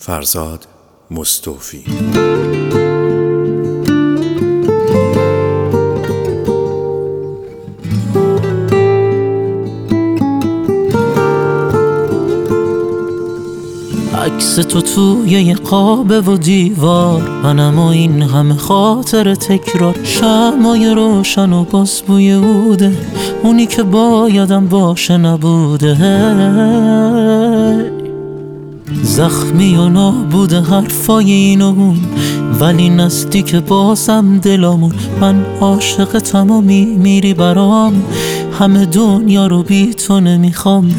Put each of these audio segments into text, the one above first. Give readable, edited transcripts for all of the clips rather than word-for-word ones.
فرزاد مستوفی. عکس تو توی یه قابه و دیوار، منم و این همه خاطر تکرار. شمعای روشن و باز بوی عوده، اونی که بایدم باشه نبوده. زخمی و نابوده حرفای این و اون، ولی نزدیک بازم دلامون. من عاشقتم و میمیری برام، همه دنیا رو بی تو نمیخوام.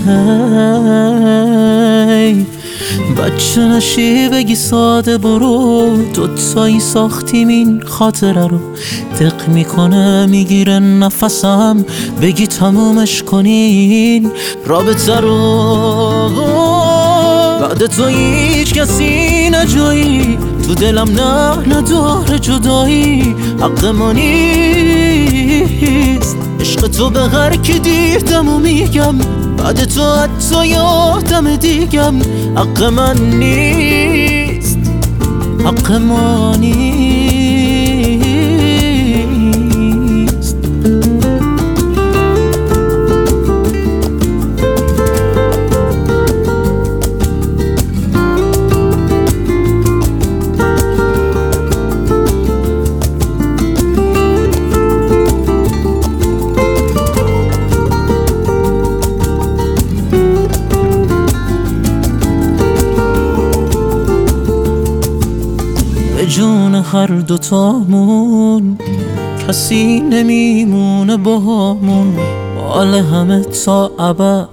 بچه نشی بگی ساده برو، دوتایی ساختیم این خاطره رو. دق میکنه میگیره نفسم، بگی تمومش کنین رابطه رو. بعد تو هیچ کسی نجایی، تو دلم نه نداره جدایی. حق ما نیست عشق تو به هر کی دیدم و میگم، بعد تو حتی یادم دیگم. حق من نیست، حق ما نیست. جون هر دوتامون کسی نمیمونه باهامون، مال همه تا ابد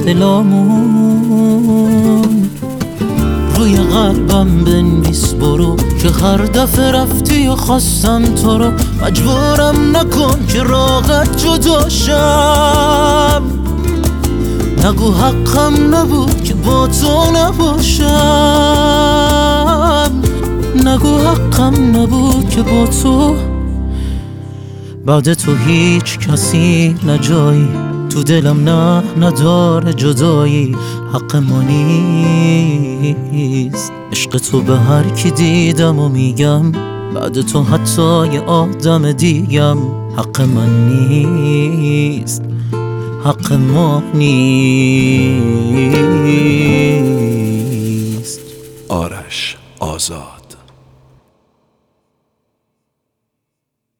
دلامون. روی قلبم بنویس برو، که هر دفعه رفتی و خواستم تو رو. مجبورم نکن که راحت جداشم، نگو حقم نبود که با تو نباشم. نگو حقم نبود که با تو، بعد تو هیچ کسی نجایی. تو دلم نه نداره جدایی. حق ما نیست عشق تو به هر کی دیدم و میگم، بعد تو حتی یه آدم دیگم. حق من نیست، حق ما نیست. آرش آزاد.